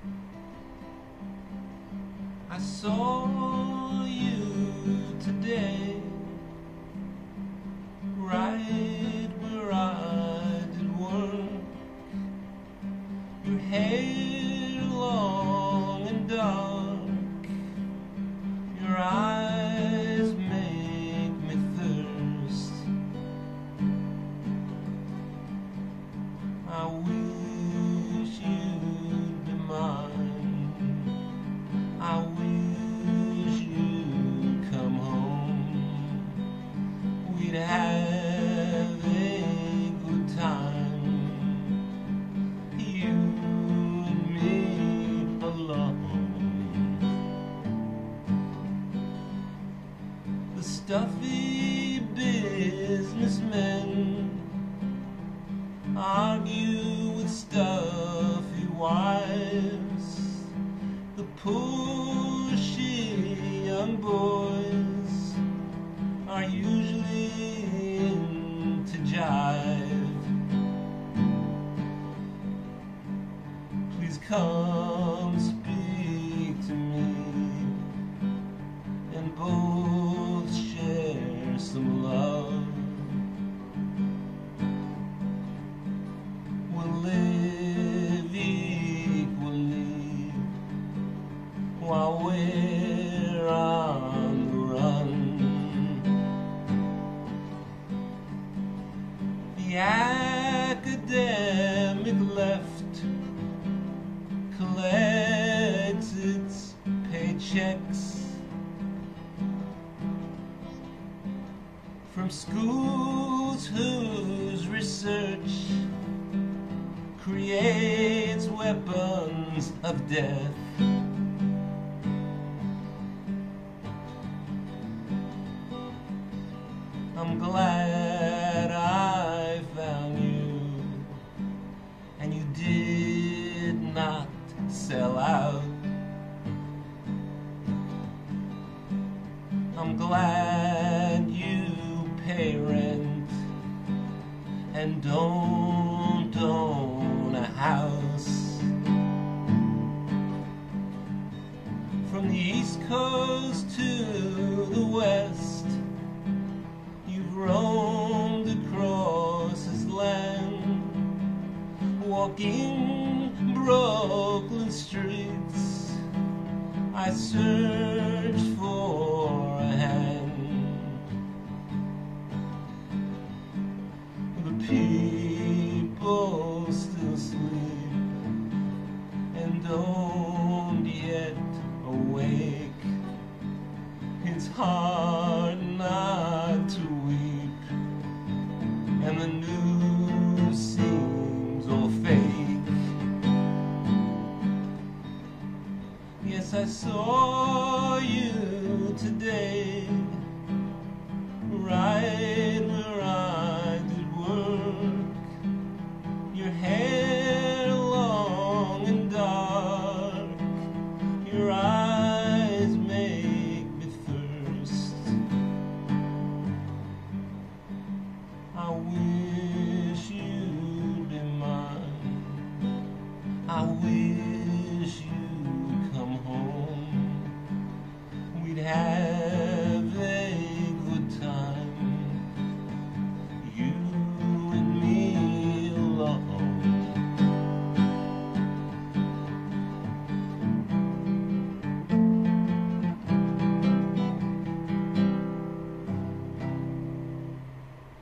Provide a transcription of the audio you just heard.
I saw you today, right where I did work. Your hair long and dark, your eyes make me thirst. I wish you'd be mine. I wish you'd come home. We'd have a good time, you and me alone. The stuffy businessmen argue with stuffy wives. The pushy young boys are usually into jive. Please come speak to me and both share some love. We'll live equally while we're on the run. The academic left collects its paychecks from schools whose research creates weapons of death. I'm glad I found you, and you did not sell out. I'm glad you pay rent and don't own a house. From the East Coast to the West, you've roamed across this land, walking Brooklyn streets. I searched for a hand. The people still sleep and don't yet awake. It's hard not to weep, and the news seems all fake. Yes, I saw you today, right